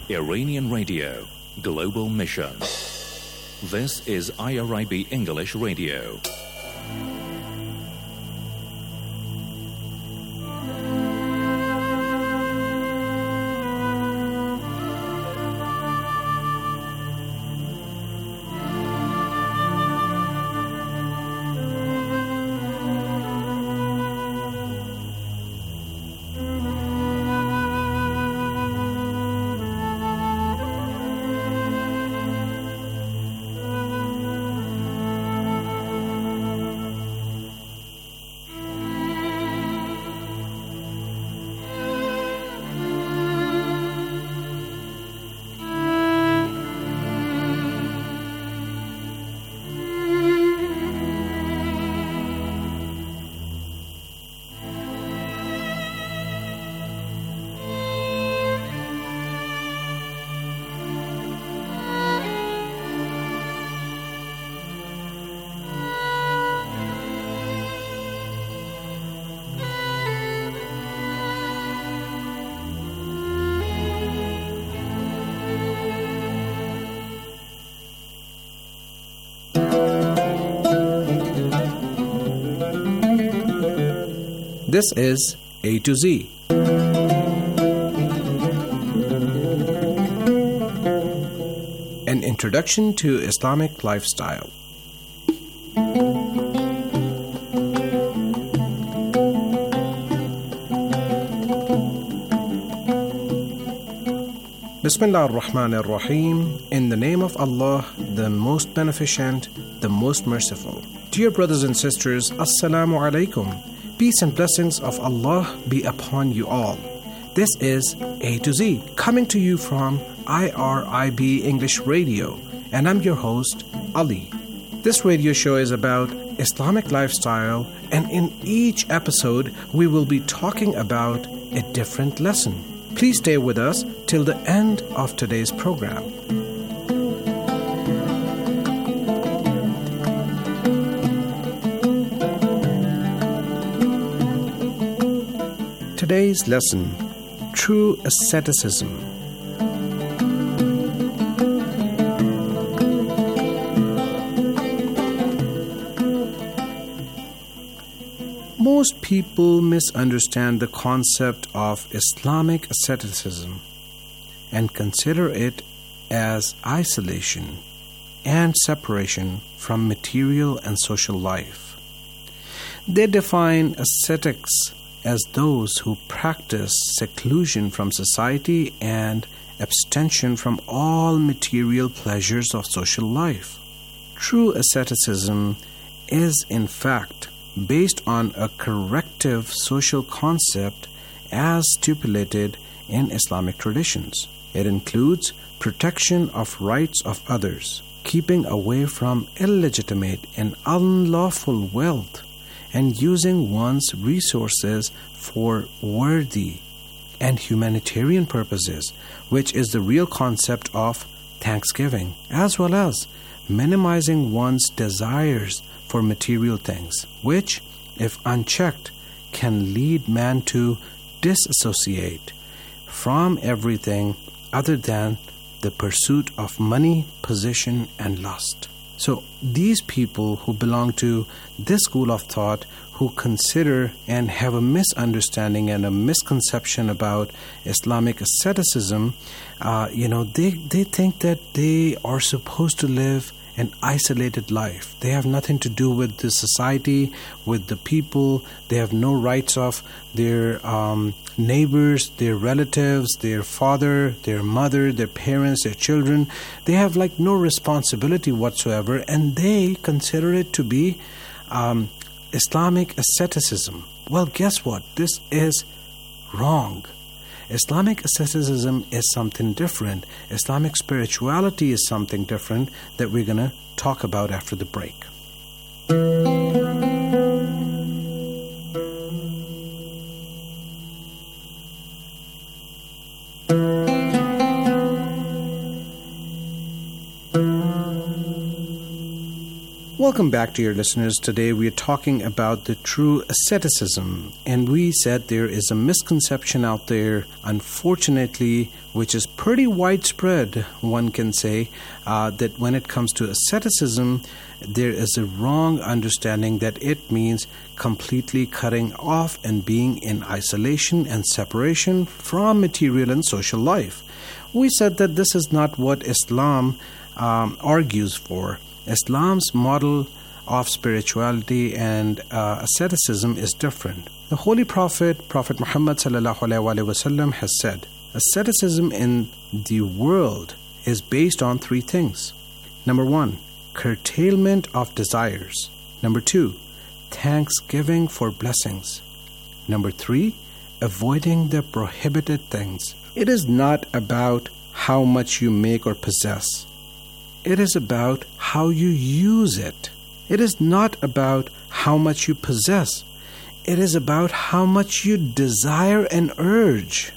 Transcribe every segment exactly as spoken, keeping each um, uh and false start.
Iranian Radio, Global Mission. This is I R I B English Radio. This is A to Z. An introduction to Islamic lifestyle. Bismillah ar-Rahman ar-Rahim. In the name of Allah, the most beneficent, the most merciful. Dear brothers and sisters, Assalamu alaikum. Peace and blessings of Allah be upon you all. This is A to Z, coming to you from I R I B English Radio, and I'm your host, Ali. This radio show is about Islamic lifestyle, and in each episode, we will be talking about a different lesson. Please stay with us till the end of today's program. Today's lesson, True Asceticism. Most people misunderstand the concept of Islamic asceticism and consider it as isolation and separation from material and social life. They define ascetics as those who practice seclusion from society and abstention from all material pleasures of social life. True asceticism is, in fact, based on a corrective social concept as stipulated in Islamic traditions. It includes protection of rights of others, keeping away from illegitimate and unlawful wealth, and using one's resources for worthy and humanitarian purposes, which is the real concept of thanksgiving, as well as minimizing one's desires for material things, which, if unchecked, can lead man to disassociate from everything other than the pursuit of money, position, and lust. So these people who belong to this school of thought, who consider and have a misunderstanding and a misconception about Islamic asceticism, uh, you know, they, they think that they are supposed to live an isolated life. They have nothing to do with the society, with the people. They have no rights of their um, neighbors, their relatives, their father, their mother, their parents, their children. They have like no responsibility whatsoever, and they consider it to be um, Islamic asceticism. Well, guess what? This is wrong. Islamic asceticism is something different. Islamic spirituality is something different that we're going to talk about after the break. Welcome back, dear listeners. Today we are talking about the true asceticism, and we said there is a misconception out there, unfortunately, which is pretty widespread, one can say, uh, that when it comes to asceticism, there is a wrong understanding that it means completely cutting off and being in isolation and separation from material and social life. We said that this is not what Islam um, argues for. Islam's model of spirituality and uh, asceticism is different. The Holy Prophet, Prophet Muhammad sallallahu alaihi wasallam, has said, asceticism in the world is based on three things. Number one, curtailment of desires. Number two, thanksgiving for blessings. Number three, avoiding the prohibited things. It is not about how much you make or possess. It is about how you use it. It is not about how much you possess. It is about how much you desire and urge.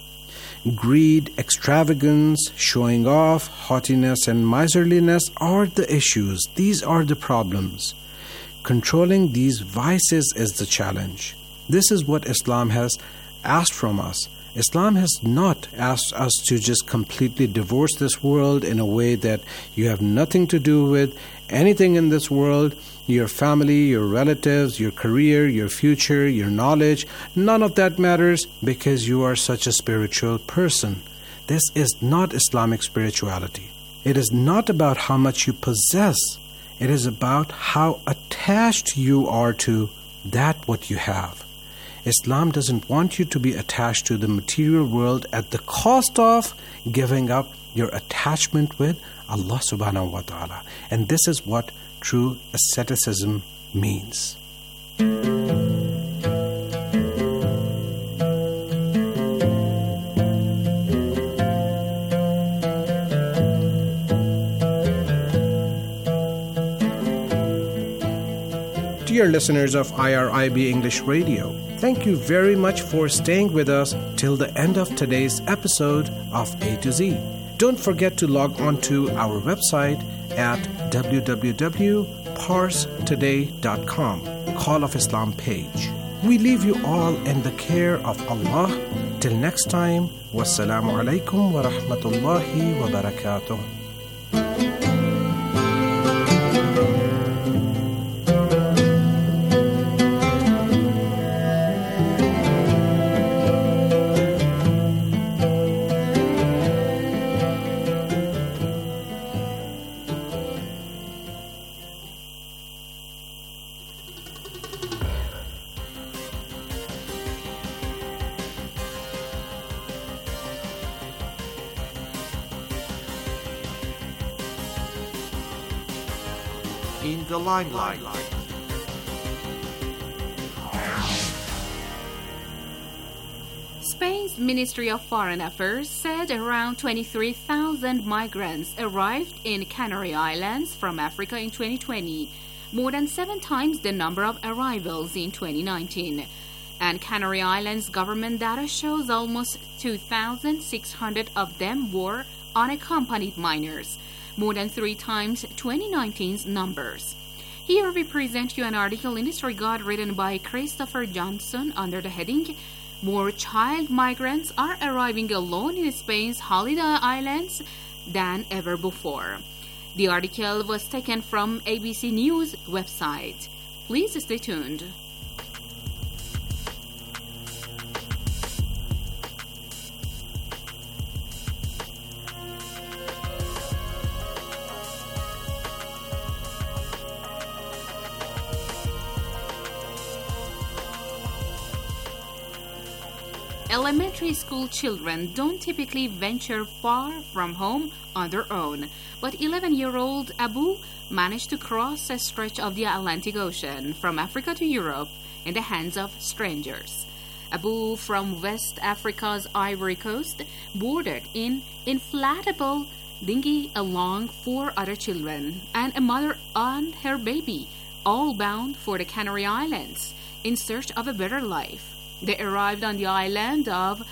Greed, extravagance, showing off, haughtiness, and miserliness are the issues. These are the problems. Controlling these vices is the challenge. This is what Islam has asked from us. Islam has not asked us to just completely divorce this world in a way that you have nothing to do with anything in this world, your family, your relatives, your career, your future, your knowledge. None of that matters because you are such a spiritual person. This is not Islamic spirituality. It is not about how much you possess. It is about how attached you are to that what you have. Islam doesn't want you to be attached to the material world at the cost of giving up your attachment with Allah subhanahu wa ta'ala. And this is what true asceticism means. Dear listeners of I R I B English Radio, thank you very much for staying with us till the end of today's episode of A to Z. Don't forget to log on to our website at w w w dot pars today dot com, Call of Islam page. We leave you all in the care of Allah. Till next time, wassalamu alaikum wa rahmatullahi wa barakatuh. In the limelight. Spain's Ministry of Foreign Affairs said around twenty-three thousand migrants arrived in Canary Islands from Africa in twenty twenty, more than seven times the number of arrivals in twenty nineteen. And Canary Islands government data shows almost two thousand six hundred of them were unaccompanied minors, more than three times twenty nineteen's numbers. Here we present you an article in this regard written by Christopher Johnson under the heading, More Child Migrants Are Arriving Alone in Spain's Holiday Islands Than Ever Before. The article was taken from A B C News website. Please stay tuned. Elementary school children don't typically venture far from home on their own, but eleven-year-old Abu managed to cross a stretch of the Atlantic Ocean from Africa to Europe in the hands of strangers. Abu from West Africa's Ivory Coast boarded in inflatable dinghy along four other children and a mother and her baby, all bound for the Canary Islands in search of a better life. They arrived on the island of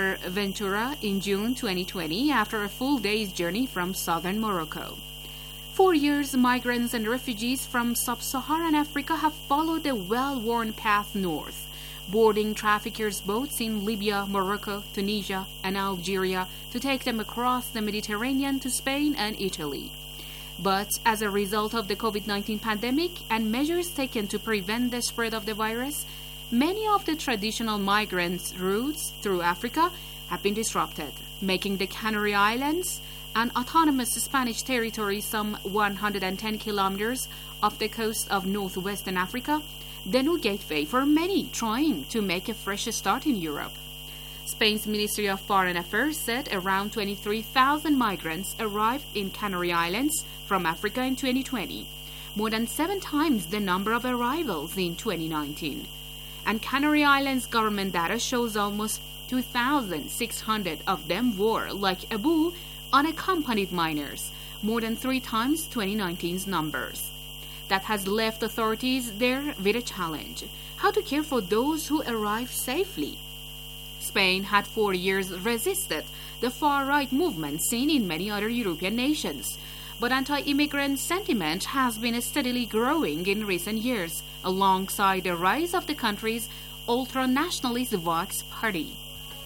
Fuerteventura in June twenty twenty after a full day's journey from southern Morocco. For years, migrants and refugees from sub-Saharan Africa have followed a well-worn path north, boarding traffickers' boats in Libya, Morocco, Tunisia, and Algeria to take them across the Mediterranean to Spain and Italy. But as a result of the COVID nineteen pandemic and measures taken to prevent the spread of the virus, many of the traditional migrants' routes through Africa have been disrupted, making the Canary Islands, an autonomous Spanish territory some one hundred ten kilometers off the coast of northwestern Africa, the new gateway for many trying to make a fresh start in Europe. Spain's Ministry of Foreign Affairs said around twenty-three thousand migrants arrived in Canary Islands from Africa in twenty twenty, more than seven times the number of arrivals in twenty nineteen. And Canary Islands government data shows almost two thousand six hundred of them were, like Abu, unaccompanied minors, more than three times twenty nineteen's numbers. That has left authorities there with a challenge: how to care for those who arrive safely. Spain had for years resisted the far-right movement seen in many other European nations, but anti-immigrant sentiment has been steadily growing in recent years, alongside the rise of the country's ultra-nationalist Vox party.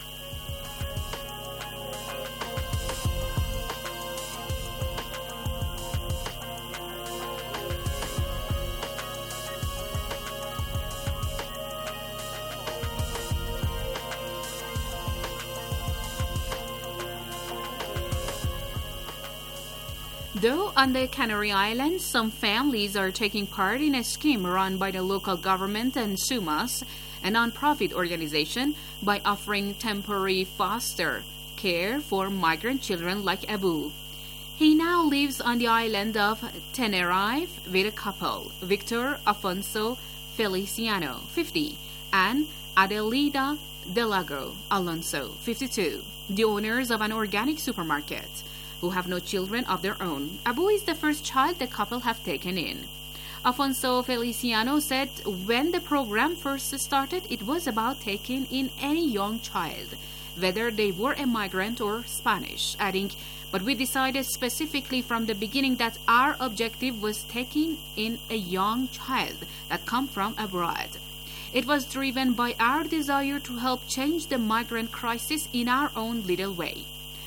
Though on the Canary Islands, some families are taking part in a scheme run by the local government and SUMAS, a non-profit organization, by offering temporary foster care for migrant children like Abu. He now lives on the island of Tenerife with a couple, Victor Afonso Feliciano, fifty, and Adelida Delago Alonso, fifty-two, the owners of an organic supermarket, who have no children of their own. Abu is the first child the couple have taken in. Afonso Feliciano said when the program first started, it was about taking in any young child, whether they were a migrant or Spanish, adding, "But we decided specifically from the beginning that our objective was taking in a young child that come from abroad. It was driven by our desire to help change the migrant crisis in our own little way."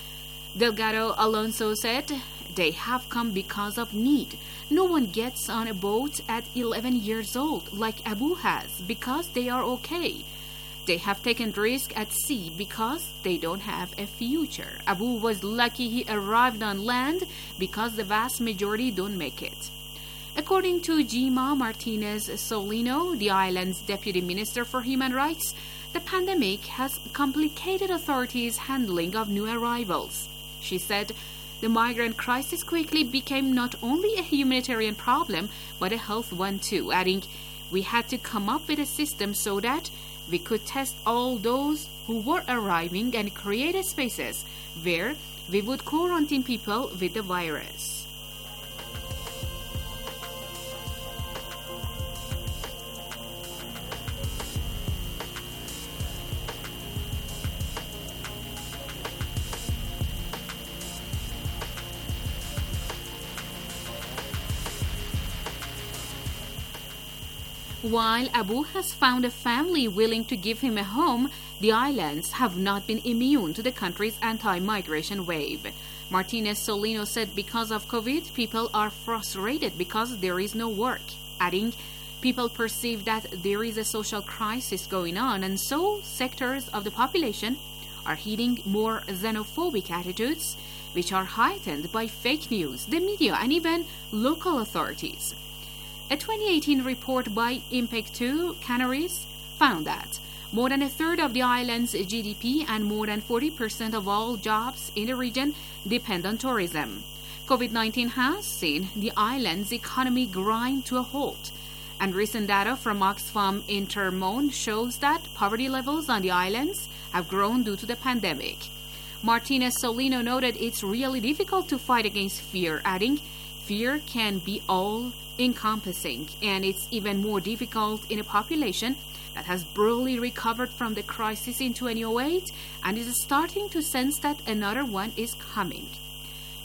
Delgado Alonso said, "They have come because of need. No one gets on a boat at eleven years old like Abu has because they are okay. They have taken risk at sea because they don't have a future. Abu was lucky he arrived on land because the vast majority don't make it." According to Gemma Martinez Solino, the island's Deputy Minister for Human Rights, the pandemic has complicated authorities' handling of new arrivals. She said, "The migrant crisis quickly became not only a humanitarian problem, but a health one too," adding, "We had to come up with a system so that we could test all those who were arriving and create spaces where we would quarantine people with the virus." While Abu has found a family willing to give him a home, the islands have not been immune to the country's anti-migration wave. Martinez Solino said because of COVID, people are frustrated because there is no work, adding, "People perceive that there is a social crisis going on, and so sectors of the population are heeding more xenophobic attitudes, which are heightened by fake news, the media, and even local authorities." A twenty eighteen report by Impact two Canaries found that more than a third of the island's G D P and more than forty percent of all jobs in the region depend on tourism. COVID nineteen has seen the island's economy grind to a halt, and recent data from Oxfam Intermon shows that poverty levels on the islands have grown due to the pandemic. Martinez Solino noted it's really difficult to fight against fear, adding, "Fear can be all encompassing, and it's even more difficult in a population that has brutally recovered from the crisis in two thousand eight and is starting to sense that another one is coming."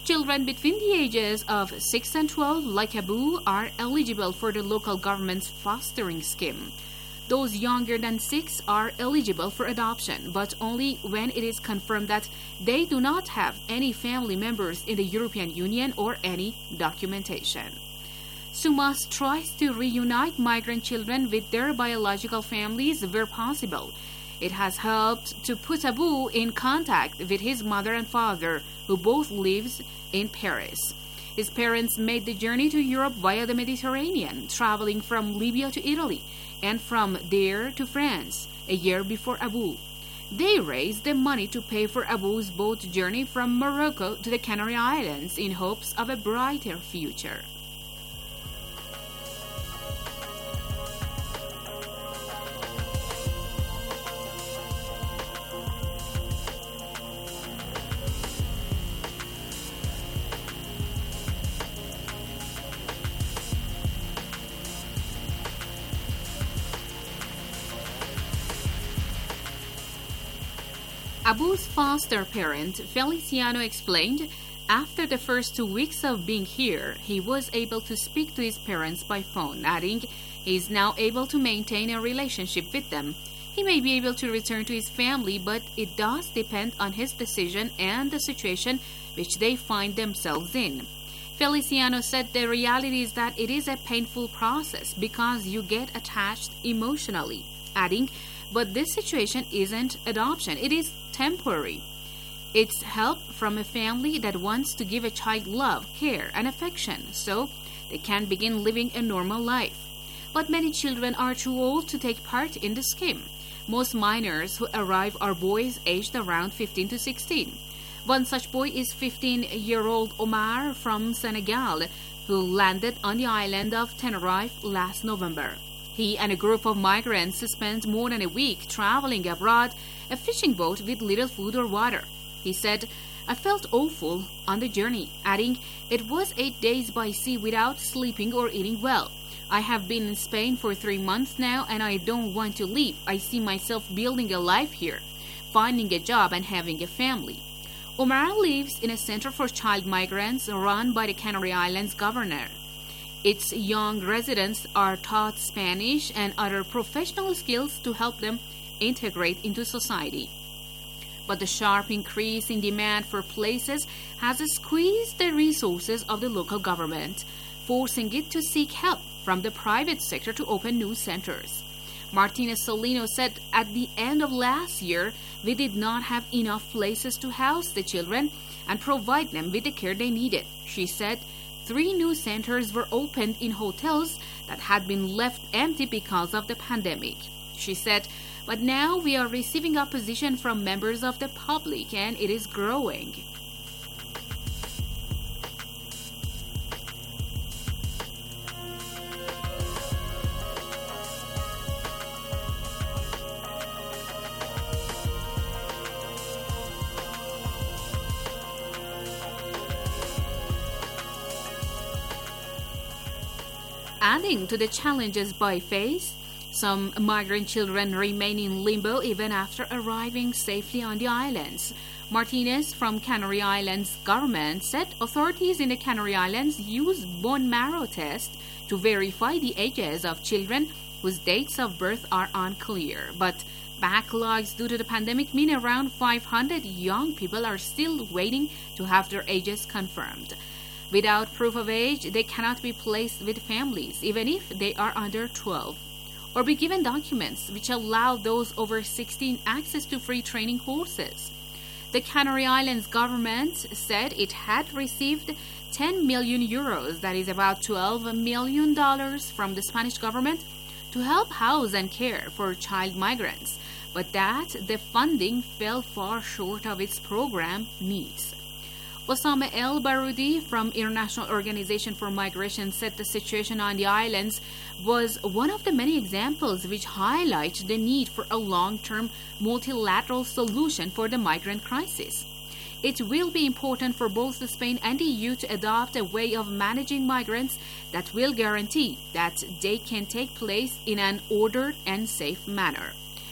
Children between the ages of six and twelve, like Abu, are eligible for the local government's fostering scheme. Those younger than six are eligible for adoption, but only when it is confirmed that they do not have any family members in the European Union or any documentation. SUMAS tries to reunite migrant children with their biological families where possible. It has helped to put Abu in contact with his mother and father, who both live in Paris. His parents made the journey to Europe via the Mediterranean, traveling from Libya to Italy, and from there to France, a year before Abu. They raised the money to pay for Abu's boat journey from Morocco to the Canary Islands in hopes of a brighter future. Abu's foster parent, Feliciano, explained, after the first two weeks of being here, he was able to speak to his parents by phone, adding he is now able to maintain a relationship with them. He may be able to return to his family, but it does depend on his decision and the situation which they find themselves in. Feliciano said the reality is that it is a painful process because you get attached emotionally, adding, but this situation isn't adoption, it is temporary. It's help from a family that wants to give a child love, care, and affection so they can begin living a normal life. But many children are too old to take part in the scheme. Most minors who arrive are boys aged around fifteen to sixteen. One such boy is fifteen-year-old Omar from Senegal, who landed on the island of Tenerife last November. He and a group of migrants spent more than a week traveling abroad, a fishing boat with little food or water. He said, I felt awful on the journey, adding, it was eight days by sea without sleeping or eating well. I have been in Spain for three months now and I don't want to leave. I see myself building a life here, finding a job and having a family. Omar lives in a center for child migrants run by the Canary Islands governor. Its young residents are taught Spanish and other professional skills to help them integrate into society. But the sharp increase in demand for places has squeezed the resources of the local government, forcing it to seek help from the private sector to open new centers. Martinez Solino said at the end of last year, we did not have enough places to house the children and provide them with the care they needed. She said three new centers were opened in hotels that had been left empty because of the pandemic. She said, but now we are receiving opposition from members of the public and it is growing. Adding to the challenges by face, some migrant children remain in limbo even after arriving safely on the islands. Martinez from Canary Islands government said authorities in the Canary Islands use bone marrow tests to verify the ages of children whose dates of birth are unclear. But backlogs due to the pandemic mean around five hundred young people are still waiting to have their ages confirmed. Without proof of age, they cannot be placed with families, even if they are under twelve, or be given documents which allow those over sixteen access to free training courses. The Canary Islands government said it had received ten million euros, that is about twelve million dollars, from the Spanish government to help house and care for child migrants, but that the funding fell far short of its program needs. Osama El Baroudi from International Organization for Migration said the situation on the islands was one of the many examples which highlight the need for a long-term multilateral solution for the migrant crisis. It will be important for both Spain and the E U to adopt a way of managing migrants that will guarantee that they can take place in an ordered and safe manner.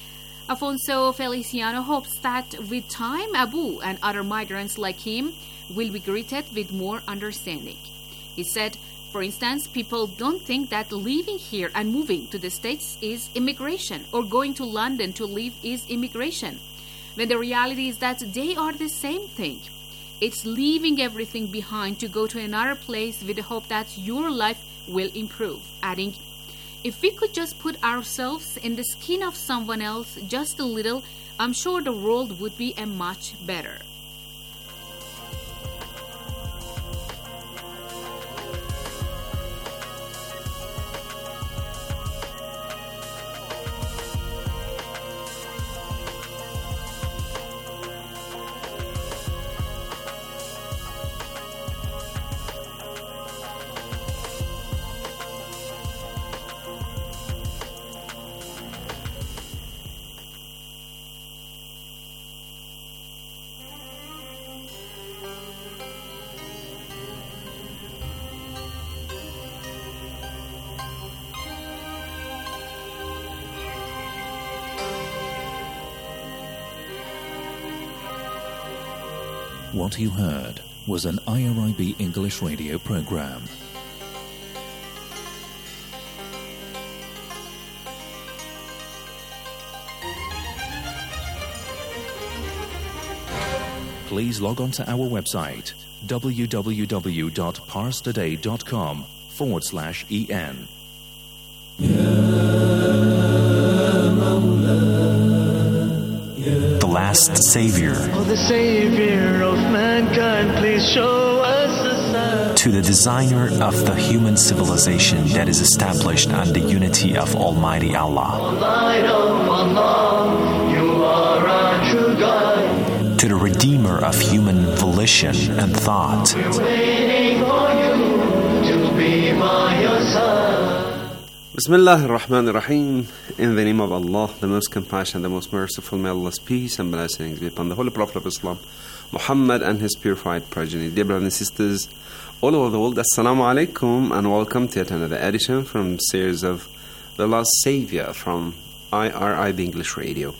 Afonso Feliciano hopes that with time, Abu and other migrants like him will be greeted with more understanding. He said, for instance, people don't think that living here and moving to the States is immigration, or going to London to live is immigration, when the reality is that they are the same thing. It's leaving everything behind to go to another place with the hope that your life will improve, adding, if we could just put ourselves in the skin of someone else just a little, I'm sure the world would be a much better. What you heard was an I R I B English radio program. Please log on to our website www.parstoday.com forward slash en. The last savior. Oh, the savior of mankind, please show us a sign. To the designer of the human civilization that is established on the unity of Almighty Allah. Light of Allah, you are our true guide. To the redeemer of human volition and thought. We're waiting for you to be by your side. Bismillah ar-Rahman ar-Rahim. In the name of Allah, the most compassionate, the most merciful, may Allah's peace and blessings be upon the Holy Prophet of Islam, Muhammad and his purified progeny. Dear brothers and sisters all over the world, Assalamu alaikum and welcome to yet another edition from the series of The Last Savior from I R I B English Radio.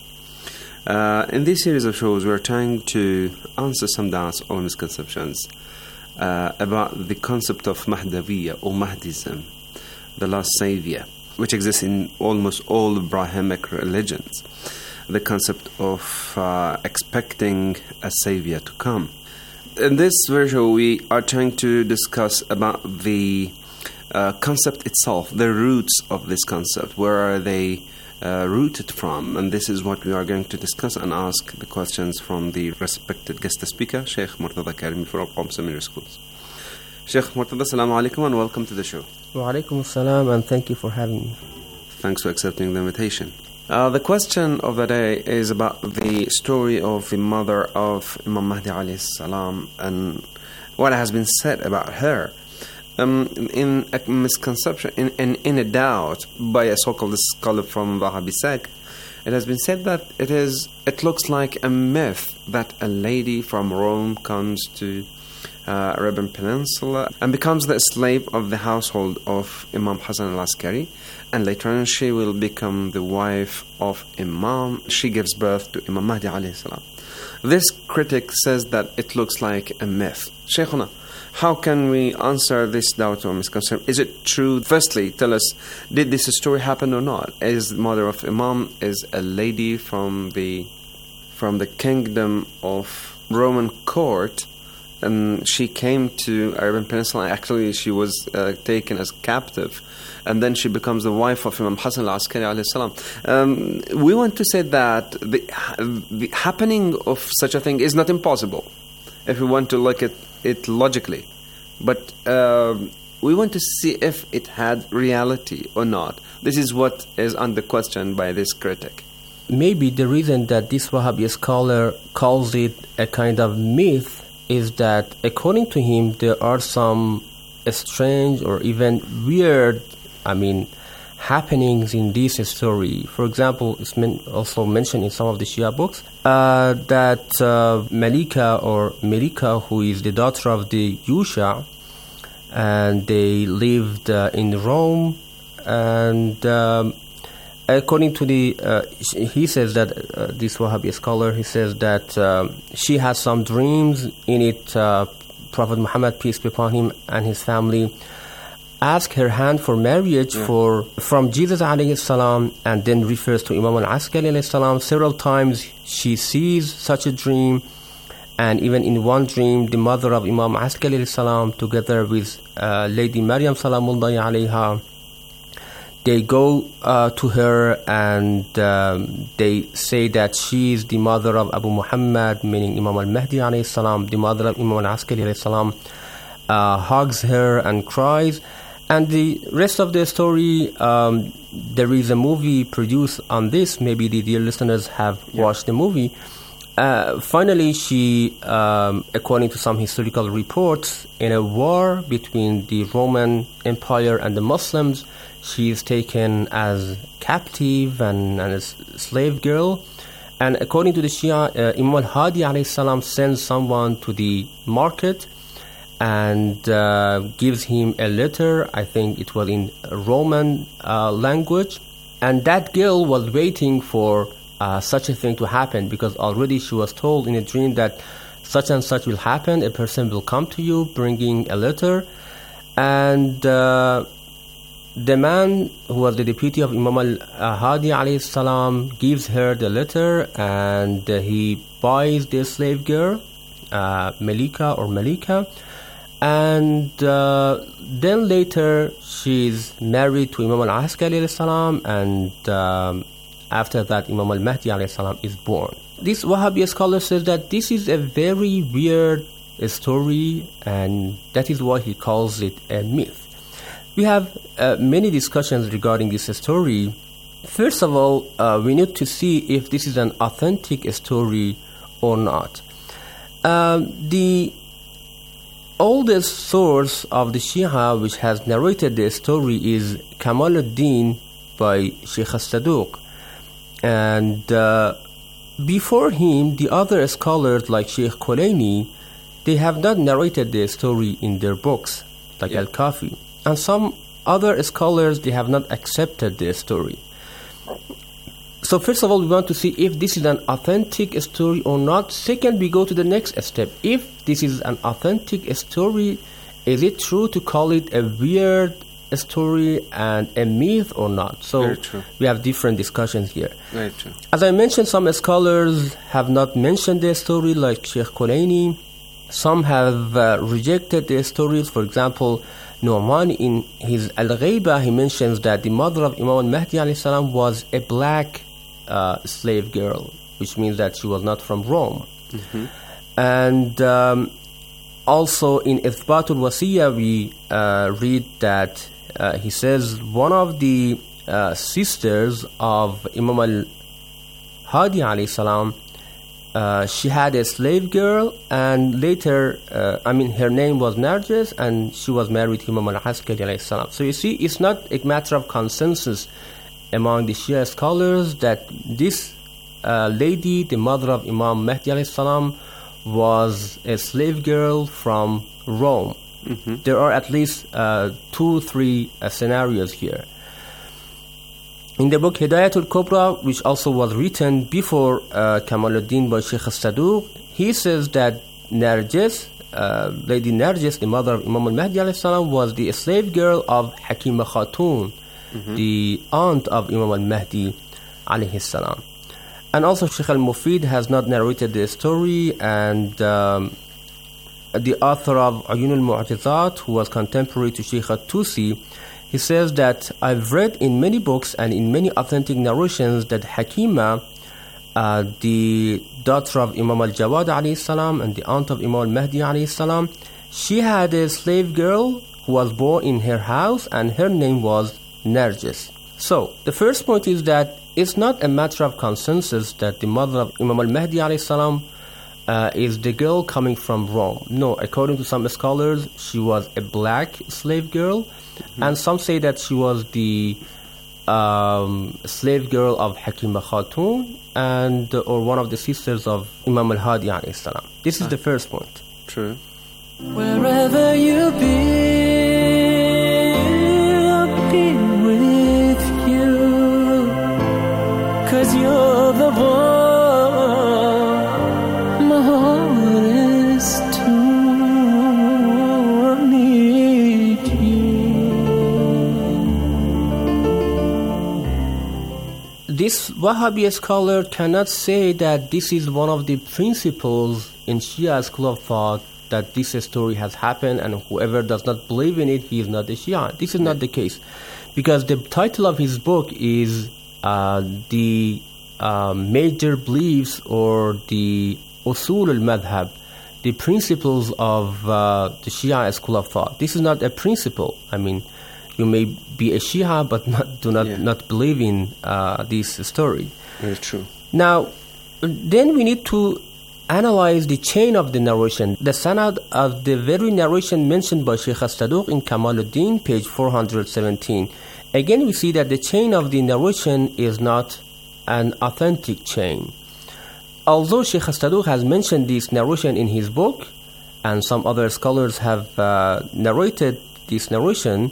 Uh, in this series of shows, we're trying to answer some doubts or misconceptions uh, about the concept of Mahdawiyya or Mahdism, the last savior, which exists in almost all Abrahamic religions. The concept of uh, expecting a savior to come. In this version, we are trying to discuss about the uh, concept itself, the roots of this concept. Where are they uh, rooted from? And this is what we are going to discuss and ask the questions from the respected guest speaker, Sheikh Murtada Karimi from Qom Seminary Schools. Sheikh Murtada, assalamu alaikum and welcome to the show. Wa alaikum assalam and thank you for having me. Thanks for accepting the invitation. Uh, the question of the day is about the story of the mother of Imam Mahdi alayhi salam and what has been said about her. Um, in a misconception, in, in, in a doubt by a so-called scholar from Wahhabi sect, it has been said that it is it looks like a myth that a lady from Rome comes to Uh, Arabian Peninsula and becomes the slave of the household of Imam Hassan al-Askari, and later on she will become the wife of Imam. She gives birth to Imam Mahdi alayhi salam. This critic says that it looks like a myth. Shaykhuna, how can we answer this doubt or misconception? Is it true? Firstly, tell us, did this story happen or not? Is the mother of Imam is a lady from the from the kingdom of Roman court, and she came to Arabian Peninsula. Actually, she was uh, taken as captive, and then she becomes the wife of Imam Hassan al-Askari alayhi salam. Um, we want to say that the, the happening of such a thing is not impossible, if we want to look at it logically. But uh, we want to see if it had reality or not. This is what is under question by this critic. Maybe the reason that this Wahhabi scholar calls it a kind of myth is that, according to him, there are some strange or even weird, I mean, happenings in this story. For example, it's men- also mentioned in some of the Shia books uh, that uh, Malika or Melika, who is the daughter of the Yusha, and they lived uh, in Rome, and um, according to the, uh, he says that, uh, this Wahhabi scholar, he says that um, she has some dreams. In it, uh, Prophet Muhammad, peace be upon him, and his family ask her hand for marriage yeah. for from Jesus alayhi salam, and then refers to Imam al-Askari alayhi salam. Several times she sees such a dream, and even in one dream, the mother of Imam Askari alayhi salam, together with uh, Lady Maryam salamullahi alayha, they go uh, to her and um, they say that she is the mother of Abu Muhammad, meaning Imam al-Mahdi alayhi salam. The mother of Imam al-Askari alayhi salam uh, hugs her and cries. And the rest of the story, um, there is a movie produced on this. Maybe the dear listeners have yeah. watched the movie. Uh, finally, she, um, according to some historical reports, in a war between the Roman Empire and the Muslims, she is taken as captive and, and a slave girl. And according to the Shia, uh, Imam al-Hadi alayhi salam sends someone to the market and uh, gives him a letter. I think it was in Roman uh, language. And that girl was waiting for uh, such a thing to happen, because already she was told in a dream that such and such will happen. A person will come to you bringing a letter. And uh, the man who was the deputy of Imam al-Hadi alayhi salam gives her the letter, and uh, he buys the slave girl, uh, Malika or Malika. And uh, then later she's married to Imam al-Askari alayhi salam, and um, after that Imam al-Mahdi alayhi salam is born. This Wahhabi scholar says that this is a very weird story, and that is why he calls it a myth. We have uh, many discussions regarding this story. First of all, uh, we need to see if this is an authentic story or not. Um, the oldest source of the Shia which has narrated the story is Kamal ad-Din by Sheikh al-Saduq. And uh, before him, the other scholars like Sheikh Kulaini, they have not narrated the story in their books, like yeah. Al-Kafi. And some other scholars, they have not accepted the story. So first of all, we want to see if this is an authentic story or not. Second, we go to the next step. If this is an authentic story, is it true to call it a weird story and a myth or not? So Very true. We have different discussions here. Very true. As I mentioned, some scholars have not mentioned the story, like Sheikh Kulaini. Some have uh, rejected the stories. For example, Nu'man in his Al-Ghayba, he mentions that the mother of Imam al-Mahdi alayhi salam was a black uh, slave girl, which means that she was not from Rome. Mm-hmm. And um, also in Ithbatul Wasiyya, we uh, read that uh, he says one of the uh, sisters of Imam al-Hadi alayhi salam, Uh, she had a slave girl, and later, uh, I mean, her name was Narjis, and she was married to Imam al-Askari alayhi salam. So you see, it's not a matter of consensus among the Shia scholars that this uh, lady, the mother of Imam Mahdi alayhi salam, was a slave girl from Rome. Mm-hmm. There are at least uh, two, three uh, scenarios here. In the book Hidayatul Kubra, which also was written before uh, Kamal ad-Din by Sheikh al-Saduq, he says that Narjis, uh, Lady Narjis, the mother of Imam al-Mahdi alayhi salam, was the slave girl of Hakima Khatun, mm-hmm. the aunt of Imam al-Mahdi alayhi salam. And also Sheikh al-Mufid has not narrated the story, and um, the author of Uyun al-Mu'jizat, who was contemporary to Sheikh al-Tusi, he says that I've read in many books and in many authentic narrations that Hakima, uh, the daughter of Imam al-Jawad alayhi salam and the aunt of Imam al-Mahdi alayhi salam, she had a slave girl who was born in her house, and her name was Narjis. So the first point is that it's not a matter of consensus that the mother of Imam al-Mahdi alayhi salam uh, is the girl coming from Rome. No, according to some scholars, she was a black slave girl. Mm-hmm. And some say that she was the um, slave girl of Hakima Khatun, and uh, or one of the sisters of Imam al-Hadi alayhi salam. This is ah. the first point. True. Wherever you be, I'll be with you. this Wahhabi scholar cannot say that this is one of the principles in Shia school of thought, that this story has happened and whoever does not believe in it, he is not a Shia. This is not the case. Because the title of his book is uh, the uh, major beliefs or the usul al-madhab, the principles of uh, the Shia school of thought. This is not a principle. I mean, you may be a Shia but not, do not, yeah. not believe in uh, this story. Very true. Now, then we need to analyze the chain of the narration, the sanad of the very narration mentioned by Sheikh As-Saduq in Kamaluddin, page four hundred seventeen. Again, we see that the chain of the narration is not an authentic chain. Although Sheikh As-Saduq has mentioned this narration in his book, and some other scholars have uh, narrated this narration,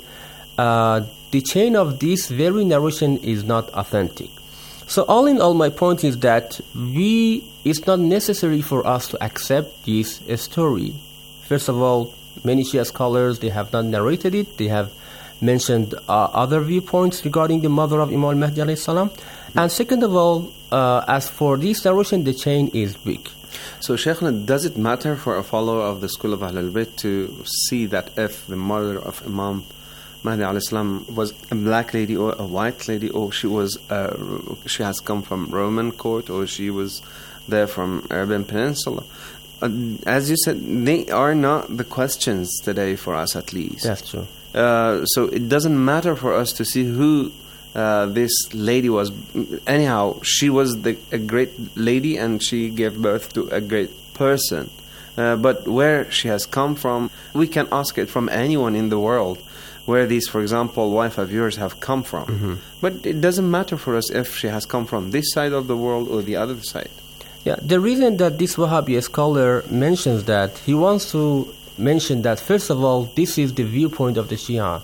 uh, the chain of this very narration is not authentic. So all in all, my point is that we it's not necessary for us to accept this story. First of all, many Shia scholars, they have not narrated it. They have mentioned uh, other viewpoints regarding the mother of Imam al-Mahdi alayhi salam. And second of all, uh, as for this narration, the chain is weak. So, Shaykhna, does it matter for a follower of the school of Ahlul Bayt to see that if the mother of Imam Mahdi alayhi salam was a black lady or a white lady, or she was uh, she has come from Roman court, or she was there from Arabian Peninsula? Uh, as you said, they are not the questions today for us, at least. That's true. Uh, so it doesn't matter for us to see who uh, this lady was. Anyhow, she was the, a great lady and she gave birth to a great person. Uh, but where she has come from, we can ask it from anyone in the world, where these, for example, wife of yours have come from. Mm-hmm. But it doesn't matter for us if she has come from this side of the world or the other side. Yeah, the reason that this Wahhabi scholar mentions that, he wants to mention that, first of all, this is the viewpoint of the Shia,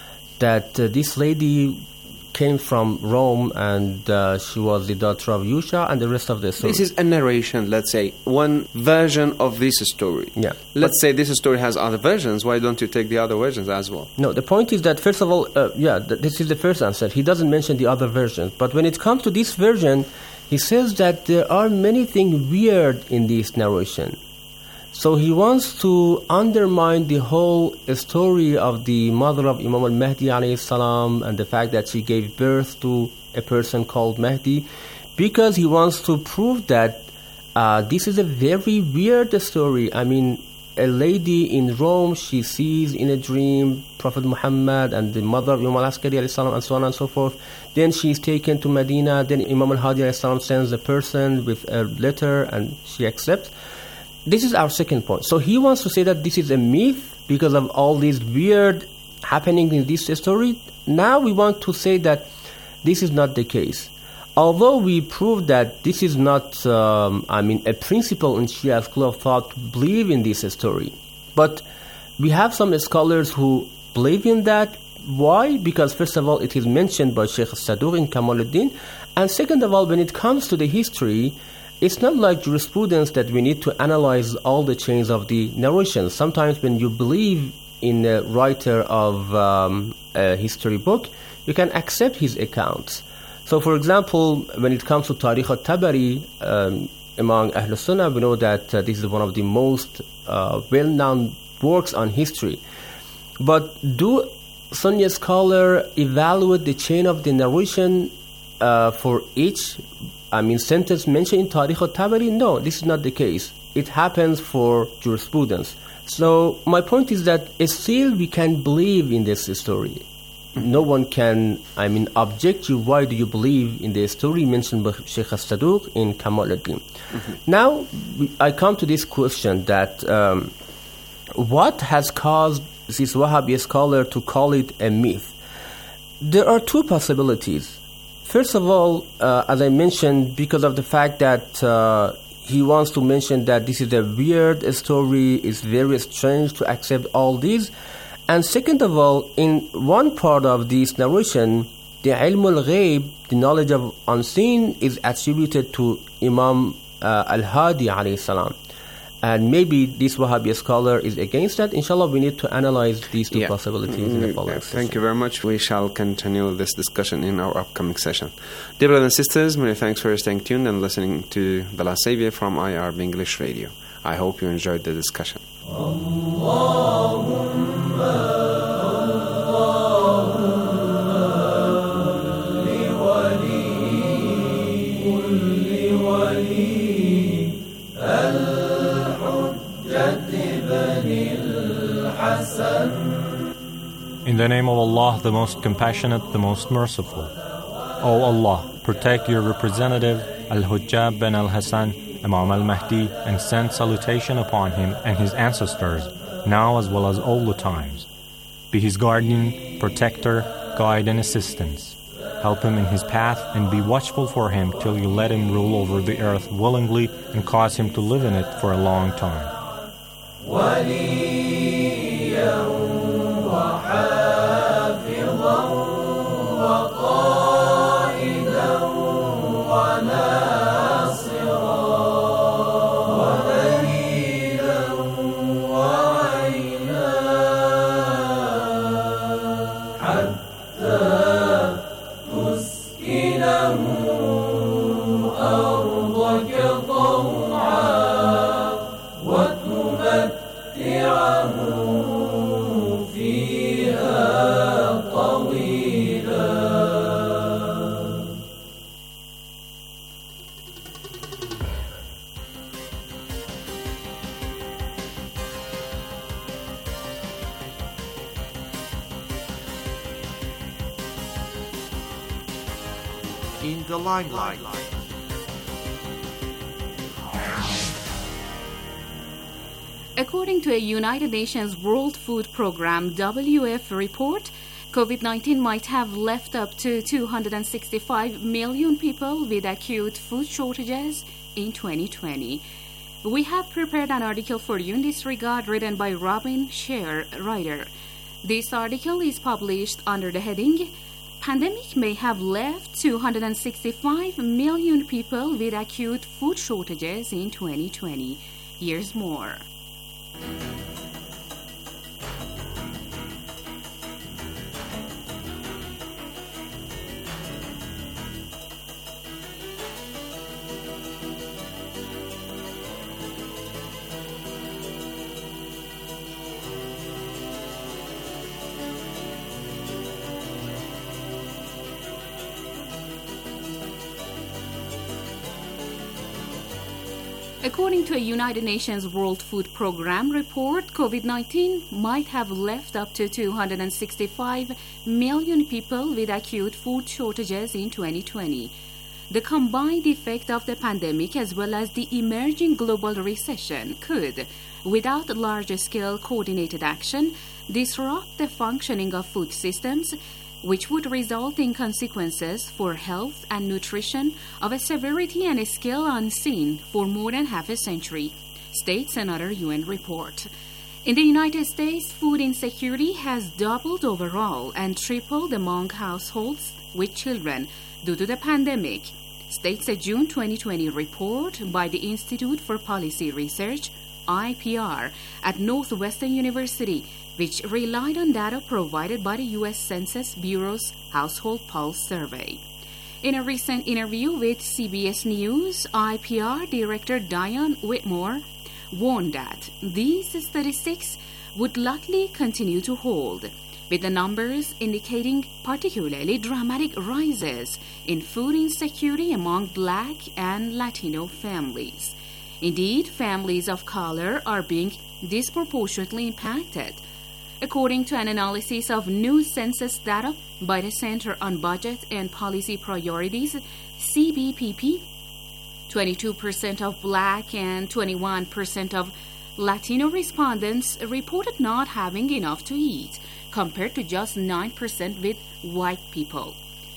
that uh, this lady came from Rome and uh, she was the daughter of Yusha and the rest of the story. This is a narration, let's say, one version of this story. Yeah. Let's say this story has other versions. Why don't you take the other versions as well? No, the point is that, first of all, uh, yeah, th- this is the first answer. He doesn't mention the other versions. But when it comes to this version, he says that there are many things weird in this narration. So he wants to undermine the whole story of the mother of Imam al-Mahdi alayhi salam and the fact that she gave birth to a person called Mahdi, because he wants to prove that uh, this is a very weird story. I mean, a lady in Rome, she sees in a dream Prophet Muhammad and the mother of Imam al-Askari alayhi salam and so on and so forth. Then she is taken to Medina. Then Imam al-Hadi alayhi salam sends a person with a letter and she accepts. This is our second point. So he wants to say that this is a myth because of all these weird happenings in this story. Now we want to say that this is not the case. Although we prove that this is not, um, I mean, a principle in Shia school of thought to believe in this story. But we have some scholars who believe in that. Why? Because first of all, it is mentioned by Sheikh As-Saduq in Kamaluddin. And second of all, when it comes to the history, it's not like jurisprudence that we need to analyze all the chains of the narration. Sometimes when you believe in a writer of um, a history book, you can accept his accounts. So for example, when it comes to Tarikh al-Tabari, um, among Ahl Sunnah, we know that uh, this is one of the most uh, well-known works on history. But do Sunni scholars evaluate the chain of the narration uh, for each I mean, sentence mentioned in Tarikh al-Tabari? No, this is not the case. It happens for jurisprudence. So my point is that still we can believe in this story. Mm-hmm. No one can, I mean, object you. Why do you believe in the story mentioned by Sheikh As-Saduq in Kamaluddin? Mm-hmm. Now, I come to this question that um, what has caused this Wahhabi scholar to call it a myth? There are two possibilities. First of all, uh, as I mentioned, because of the fact that uh, he wants to mention that this is a weird story, it's very strange to accept all these. And second of all, in one part of this narration, the ilm al-ghayb, the knowledge of unseen, is attributed to Imam uh, al-Hadi alayhi salam. And maybe this Wahhabi scholar is against that. Inshallah, we need to analyze these two Yeah. possibilities in the Mm, following yeah, session. Thank you very much. We shall continue this discussion in our upcoming session. Dear brothers and sisters, many thanks for staying tuned and listening to The Last Savior from I R B English Radio. I hope you enjoyed the discussion. In the name of Allah, the most compassionate, the most merciful. O Allah, protect your representative Al-Hujjab bin Al-Hassan, Imam Al-Mahdi, and send salutation upon him and his ancestors, now as well as all the times. Be his guardian, protector, guide, and assistance. Help him in his path and be watchful for him till you let him rule over the earth willingly and cause him to live in it for a long time. In the limelight. According to a United Nations World Food Programme W F report, COVID nineteen might have left up to two hundred sixty-five million people with acute food shortages in twenty twenty. We have prepared an article for you in this regard written by Robin Sher, writer. This article is published under the heading Pandemic may have left two hundred sixty-five million people with acute food shortages in twenty twenty. Here's more. According to a United Nations World Food Programme report, COVID nineteen might have left up to two hundred sixty-five million people with acute food shortages in twenty twenty. The combined effect of the pandemic as well as the emerging global recession could, without large-scale coordinated action, disrupt the functioning of food systems, which would result in consequences for health and nutrition of a severity and a scale unseen for more than half a century, states another U N report. In the United States, food insecurity has doubled overall and tripled among households with children due to the pandemic, states a June twenty twenty report by the Institute for Policy Research, I P R, at Northwestern University, which relied on data provided by the U S Census Bureau's Household Pulse survey. In a recent interview with C B S News, I P R Director Diane Whitmore warned that these statistics would likely continue to hold, with the numbers indicating particularly dramatic rises in food insecurity among Black and Latino families. Indeed, families of color are being disproportionately impacted. According to an analysis of new census data by the Center on Budget and Policy Priorities, C B P P, twenty-two percent of Black and twenty-one percent of Latino respondents reported not having enough to eat, compared to just nine percent with white people.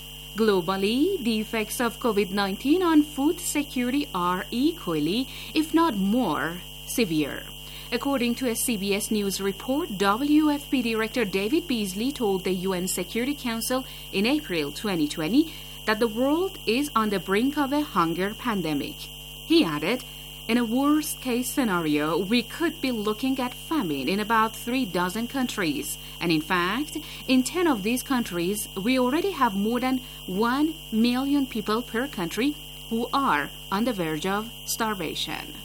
Globally, the effects of COVID nineteen on food security are equally, if not more, severe. According to a C B S News report, W F P Director David Beasley told the U N Security Council in April twenty twenty that the world is on the brink of a hunger pandemic. He added, In a worst-case scenario, we could be looking at famine in about three dozen countries. And in fact, in ten of these countries, we already have more than one million people per country who are on the verge of starvation.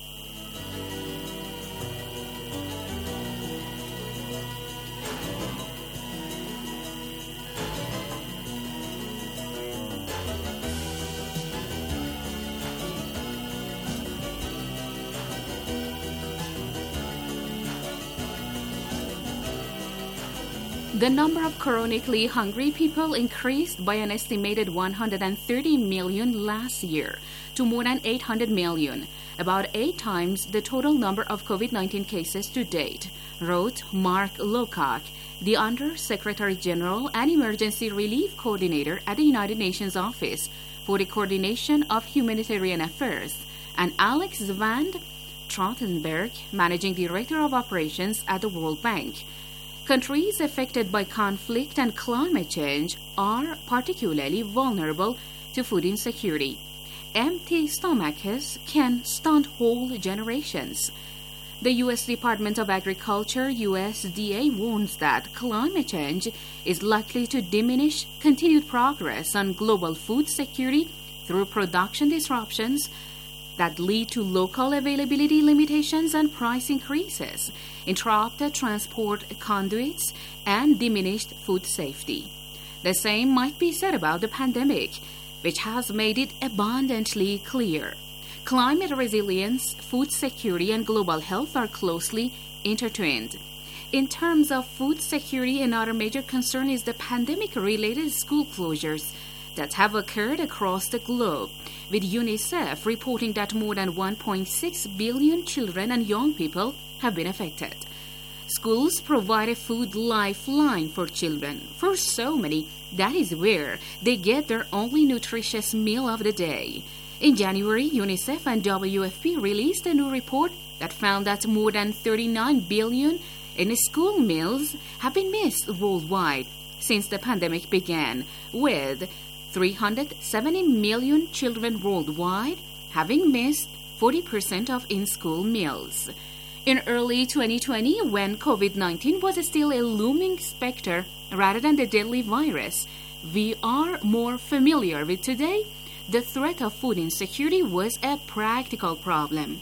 The number of chronically hungry people increased by an estimated one hundred thirty million last year to more than eight hundred million, about eight times the total number of COVID nineteen cases to date, wrote Mark Lowcock, the Under-Secretary General and Emergency Relief Coordinator at the United Nations Office for the Coordination of Humanitarian Affairs, and Alex van Trottenberg, Managing Director of Operations at the World Bank. Countries affected by conflict and climate change are particularly vulnerable to food insecurity. Empty stomachs can stunt whole generations. The U S Department of Agriculture, U S D A, warns that climate change is likely to diminish continued progress on global food security through production disruptions that lead to local availability limitations and price increases, interrupted transport conduits, and diminished food safety. The same might be said about the pandemic, which has made it abundantly clear. Climate resilience, food security, and global health are closely intertwined. In terms of food security, another major concern is the pandemic-related school closures that have occurred across the globe, with UNICEF reporting that more than one point six billion children and young people have been affected. Schools provide a food lifeline for children. For so many, that is where they get their only nutritious meal of the day. In January, UNICEF and W F P released a new report that found that more than thirty-nine billion in school meals have been missed worldwide since the pandemic began, with three hundred seventy million children worldwide having missed forty percent of in-school meals. In early twenty twenty, when COVID nineteen was still a looming specter rather than the deadly virus we are more familiar with today, the threat of food insecurity was a practical problem.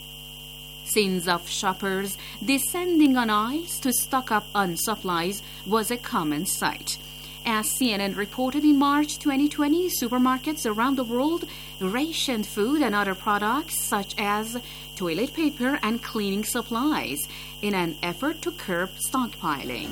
Scenes of shoppers descending on aisles to stock up on supplies was a common sight. As C N N reported in March twenty twenty, supermarkets around the world rationed food and other products such as toilet paper and cleaning supplies in an effort to curb stockpiling.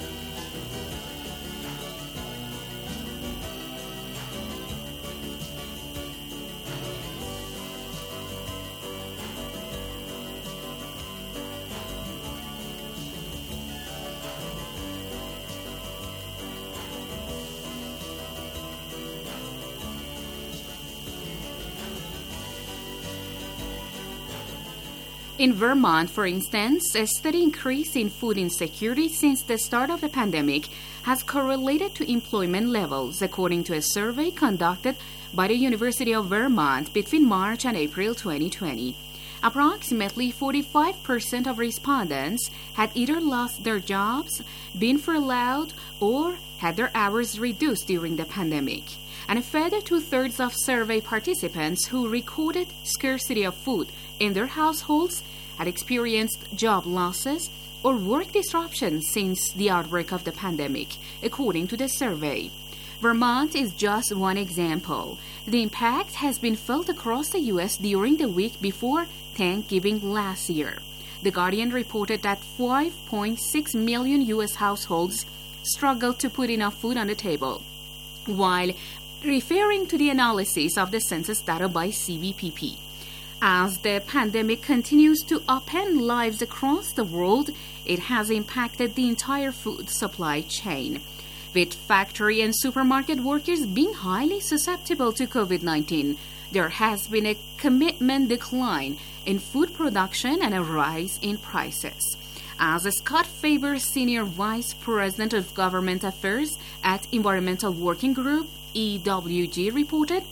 In Vermont, for instance, a steady increase in food insecurity since the start of the pandemic has correlated to employment levels, according to a survey conducted by the University of Vermont between March and April twenty twenty. Approximately forty-five percent of respondents had either lost their jobs, been furloughed, or had their hours reduced during the pandemic. And a further two-thirds of survey participants who recorded scarcity of food in their households had experienced job losses or work disruptions since the outbreak of the pandemic, according to the survey. Vermont is just one example. The impact has been felt across the U S during the week before Thanksgiving last year. The Guardian reported that five point six million U S households struggled to put enough food on the table, while referring to the analysis of the census data by C B P P. As the pandemic continues to upend lives across the world, it has impacted the entire food supply chain, with factory and supermarket workers being highly susceptible to COVID nineteen. There has been a commitment decline in food production and a rise in prices. As Scott Faber, Senior Vice President of Government Affairs at Environmental Working Group, E W G, reported,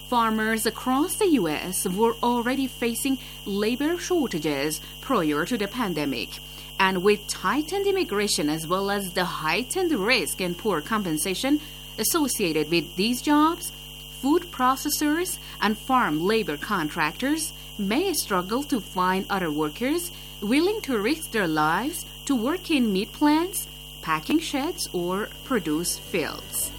Farmers across the U S were already facing labor shortages prior to the pandemic. And with tightened immigration as well as the heightened risk and poor compensation associated with these jobs, food processors and farm labor contractors may struggle to find other workers willing to risk their lives to work in meat plants, packing sheds, or produce fields.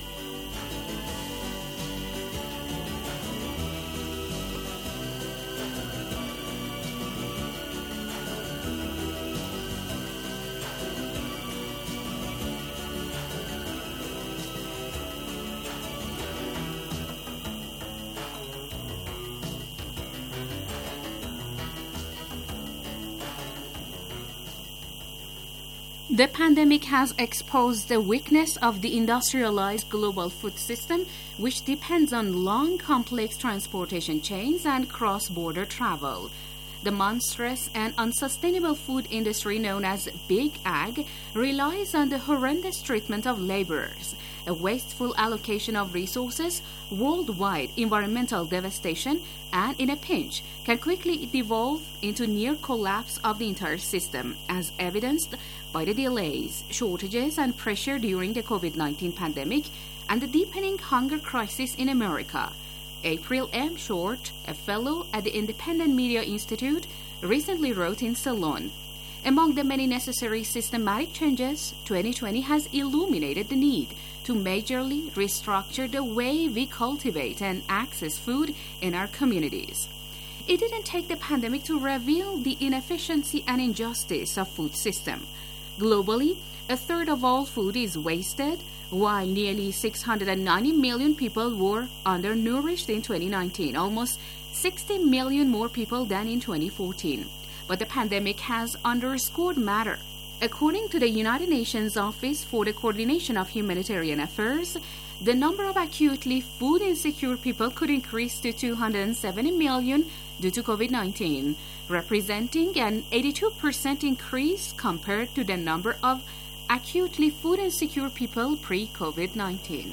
The pandemic has exposed the weakness of the industrialized global food system, which depends on long, complex transportation chains and cross-border travel. The monstrous and unsustainable food industry known as Big Ag relies on the horrendous treatment of laborers, a wasteful allocation of resources, worldwide environmental devastation, and in a pinch can quickly devolve into near collapse of the entire system, as evidenced by the delays, shortages, and pressure during the COVID nineteen pandemic and the deepening hunger crisis in America. April M. Short, a fellow at the Independent Media Institute, recently wrote in Salon, "Among the many necessary systematic changes, twenty twenty has illuminated the need to majorly restructure the way we cultivate and access food in our communities." It didn't take the pandemic to reveal the inefficiency and injustice of food system. Globally, a third of all food is wasted, while nearly six hundred ninety million people were undernourished in twenty nineteen, almost sixty million more people than in twenty fourteen. But the pandemic has underscored matter. According to the United Nations Office for the Coordination of Humanitarian Affairs, the number of acutely food insecure people could increase to two hundred seventy million due to COVID nineteen, representing an eighty-two percent increase compared to the number of acutely food insecure people pre-COVID nineteen.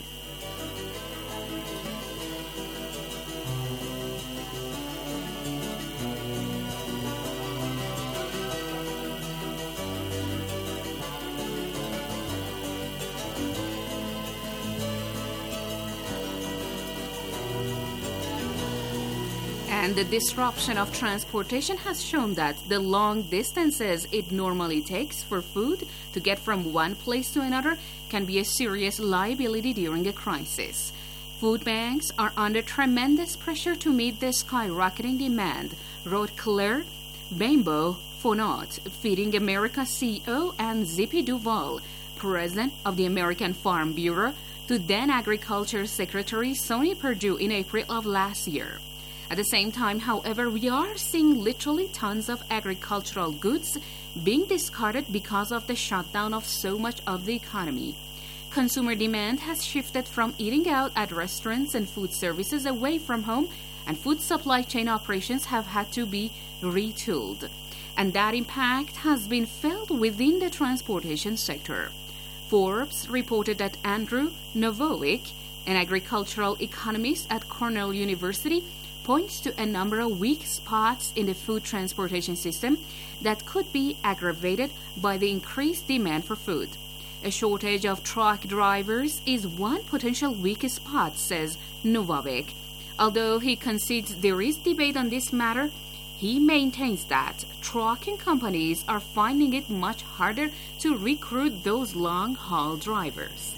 And the disruption of transportation has shown that the long distances it normally takes for food to get from one place to another can be a serious liability during a crisis. Food banks are under tremendous pressure to meet the skyrocketing demand, wrote Claire Baimbeau-Fonot, Feeding America C E O, and Zippy Duval, president of the American Farm Bureau, to then Agriculture Secretary Sonny Perdue in April of last year. At the same time, however, we are seeing literally tons of agricultural goods being discarded because of the shutdown of so much of the economy. Consumer demand has shifted from eating out at restaurants and food services away from home, and food supply chain operations have had to be retooled. And that impact has been felt within the transportation sector. Forbes reported that Andrew Novowick, an agricultural economist at Cornell University, points to a number of weak spots in the food transportation system that could be aggravated by the increased demand for food. A shortage of truck drivers is one potential weak spot, says Novowick. Although he concedes there is debate on this matter, he maintains that trucking companies are finding it much harder to recruit those long-haul drivers.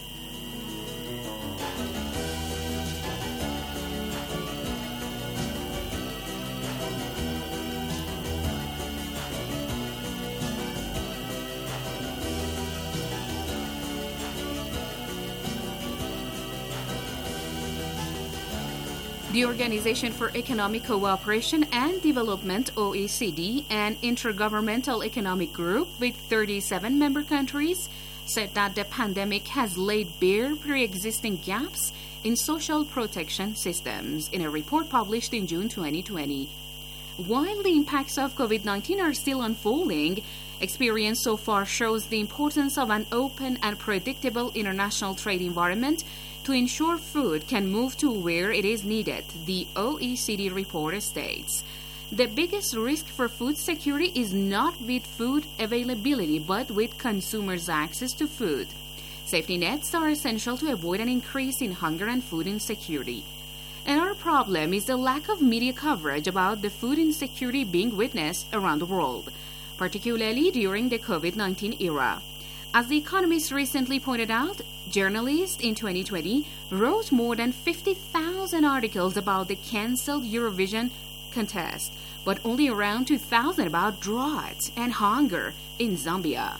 The Organization for Economic Cooperation and Development, O E C D, an intergovernmental economic group with thirty-seven member countries, said that the pandemic has laid bare pre-existing gaps in social protection systems in a report published in June twenty twenty. While the impacts of COVID nineteen are still unfolding, Experience so far shows the importance of an open and predictable international trade environment to ensure food can move to where it is needed, the O E C D report states. The biggest risk for food security is not with food availability, but with consumers' access to food. Safety nets are essential to avoid an increase in hunger and food insecurity. Another problem is the lack of media coverage about the food insecurity being witnessed around the world, particularly during the COVID nineteen era. As The Economist recently pointed out, journalists in twenty twenty wrote more than fifty thousand articles about the cancelled Eurovision contest, but only around two thousand about drought and hunger in Zambia.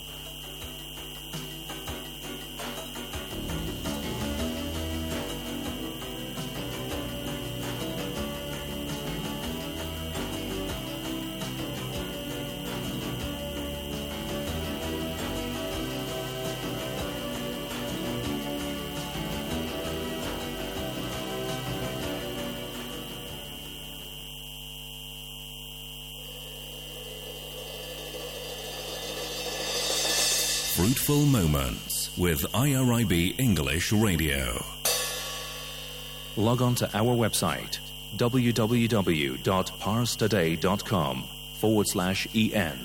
Fruitful Moments with I R I B English Radio. Log on to our website www.parstoday.com forward slash en.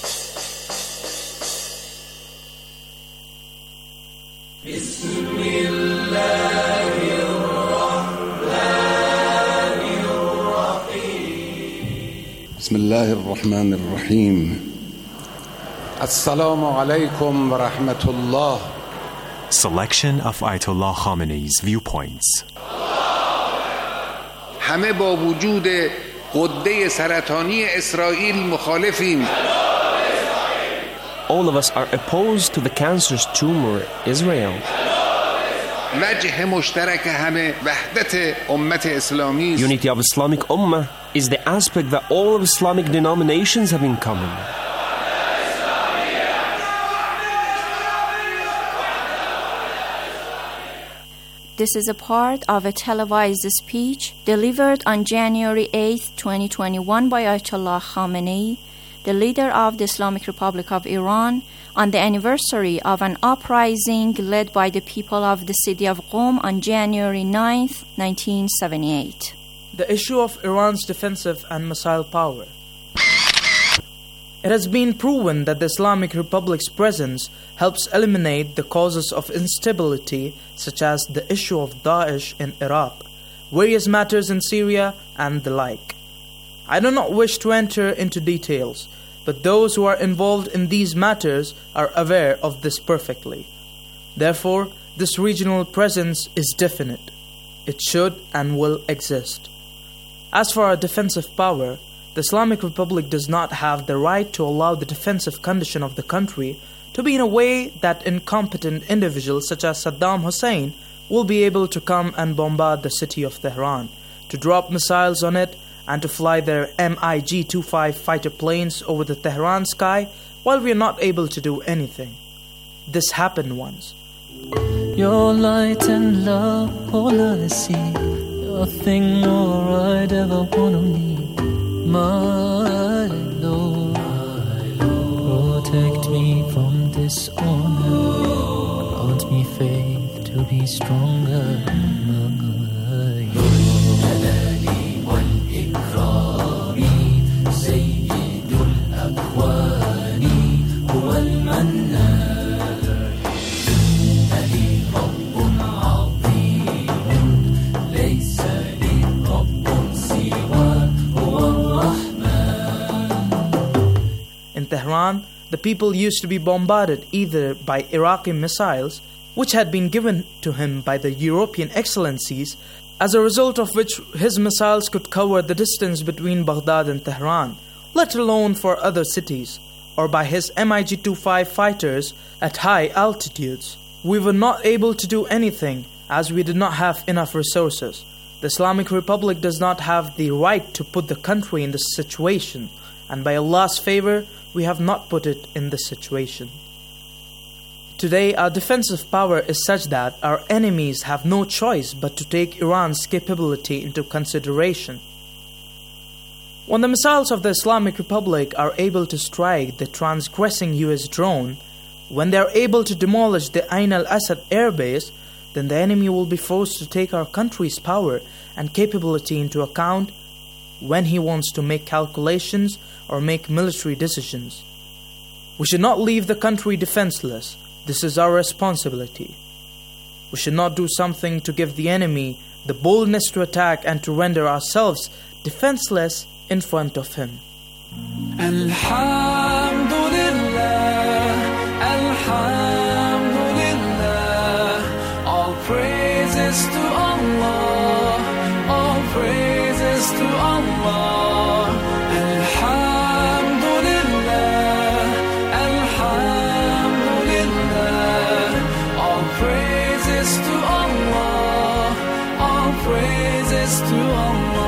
بسم الله الرحمن الرحيم. السلام عليكم ورحمة الله. Selection of Ayatollah Khamenei's viewpoints. همه با وجود غده سرطانی اسرائیل مخالفیم. All of us are opposed to the cancerous tumor Israel. وجه مشترک همه وحدت امت اسلامی است. Unity of Islamic Ummah is the aspect that all of Islamic denominations have in common. This is a part of a televised speech delivered on January eighth, twenty twenty-one by Ayatollah Khamenei, the leader of the Islamic Republic of Iran, on the anniversary of an uprising led by the people of the city of Qom on January ninth, nineteen seventy-eight. The issue of Iran's defensive and missile power. It has been proven that the Islamic Republic's presence helps eliminate the causes of instability, such as the issue of Daesh in Iraq, various matters in Syria, and the like. I do not wish to enter into details, but those who are involved in these matters are aware of this perfectly. Therefore, this regional presence is definite. It should and will exist. As for our defensive power, the Islamic Republic does not have the right to allow the defensive condition of the country to be in a way that incompetent individuals such as Saddam Hussein will be able to come and bombard the city of Tehran, to drop missiles on it, and to fly their M I G twenty-five fighter planes over the Tehran sky while we are not able to do anything. This happened once. Your light and love, all I see, nothing more I'd ever want to need. My Lord, protect me from dishonor, grant me faith to be stronger. In Tehran, the people used to be bombarded either by Iraqi missiles, which had been given to him by the European excellencies, as a result of which his missiles could cover the distance between Baghdad and Tehran, let alone for other cities, or by his M I G twenty-five fighters at high altitudes. We were not able to do anything, as we did not have enough resources. The Islamic Republic does not have the right to put the country in this situation, and by Allah's favor, we have not put it in this situation. Today, our defensive power is such that our enemies have no choice but to take Iran's capability into consideration. When the missiles of the Islamic Republic are able to strike the transgressing U S drone, when they are able to demolish the Ain al-Assad airbase, then the enemy will be forced to take our country's power and capability into account when he wants to make calculations or make military decisions. We should not leave the country defenseless. This is our responsibility. We should not do something to give the enemy the boldness to attack and to render ourselves defenseless in front of him. Alhamdulillah, Alhamdulillah, all praises to Allah, all praises to Allah. Alhamdulillah, Alhamdulillah, all praises to Allah, all praises to Allah.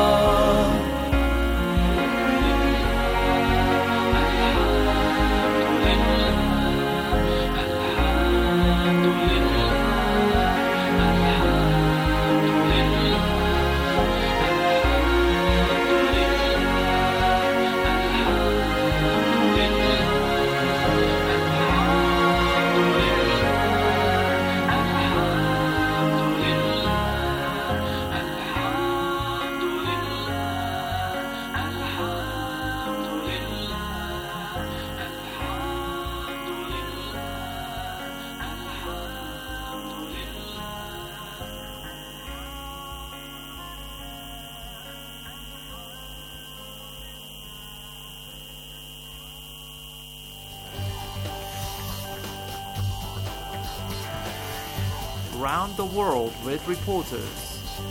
Round the world with reporters.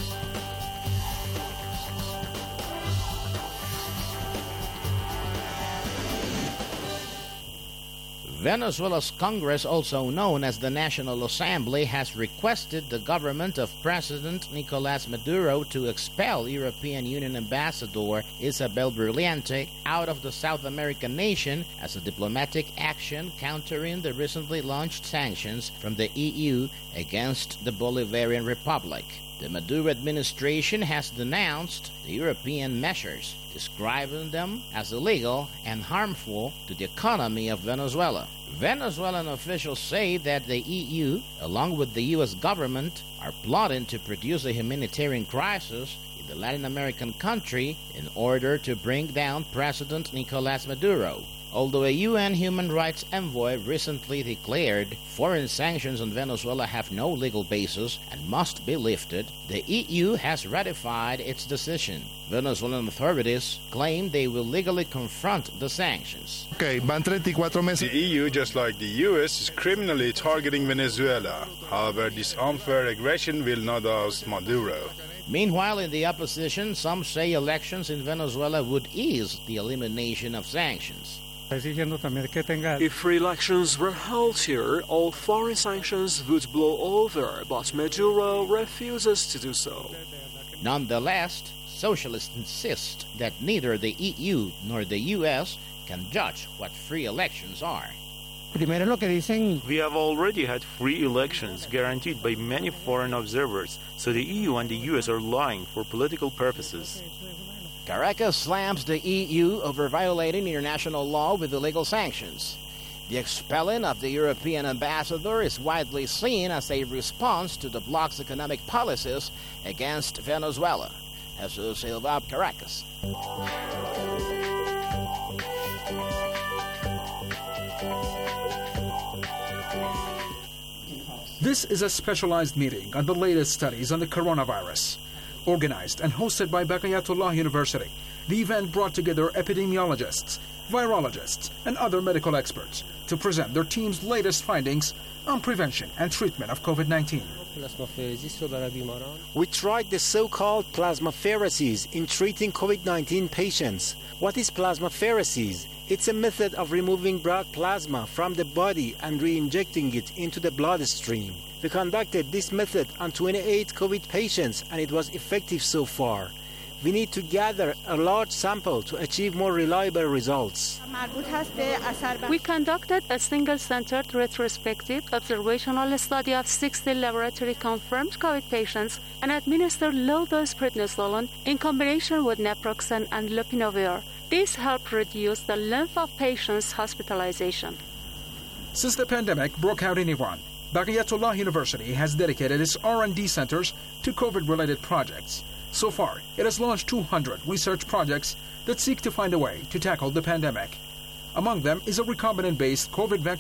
Venezuela's Congress, also known as the National Assembly, has requested the government of President Nicolás Maduro to expel European Union Ambassador Isabel Brilliante out of the South American nation as a diplomatic action countering the recently launched sanctions from the E U against the Bolivarian Republic. The Maduro administration has denounced the European measures, describing them as illegal and harmful to the economy of Venezuela. Venezuelan officials say that the E U, along with the U S government, are plotting to produce a humanitarian crisis in the Latin American country in order to bring down President Nicolás Maduro. Although a U N human rights envoy recently declared foreign sanctions on Venezuela have no legal basis and must be lifted, the E U has ratified its decision. Venezuelan authorities claim they will legally confront the sanctions. Okay, van thirty-four meses. The E U, just like the U S, is criminally targeting Venezuela. However, this unfair aggression will not oust Maduro. Meanwhile, in the opposition, some say elections in Venezuela would ease the elimination of sanctions. If free elections were held here, all foreign sanctions would blow over, but Maduro refuses to do so. Nonetheless, socialists insist that neither the E U nor the U S can judge what free elections are. We have already had free elections guaranteed by many foreign observers, so the E U and the U S are lying for political purposes. Caracas slams the E U over violating international law with illegal sanctions. The expelling of the European ambassador is widely seen as a response to the bloc's economic policies against Venezuela. Jesus Silva, Caracas. This is a specialized meeting on the latest studies on the coronavirus. Organized and hosted by Baqiyatullah University, the event brought together epidemiologists, virologists, and other medical experts to present their team's latest findings on prevention and treatment of COVID nineteen. We tried the so-called plasmapheresis in treating COVID nineteen patients. What is plasmapheresis? It's a method of removing blood plasma from the body and re-injecting it into the bloodstream. We conducted this method on twenty-eight COVID patients and it was effective so far. We need to gather a large sample to achieve more reliable results. We conducted a single-centered retrospective observational study of sixty laboratory-confirmed COVID patients and administered low-dose prednisolone in combination with naproxen and lopinavir. This helped reduce the length of patients' hospitalization. Since the pandemic broke out in Iran, Baqiyatullah University has dedicated its R and D centers to COVID-related projects. So far, it has launched two hundred research projects that seek to find a way to tackle the pandemic. Among them is a recombinant-based COVID vaccine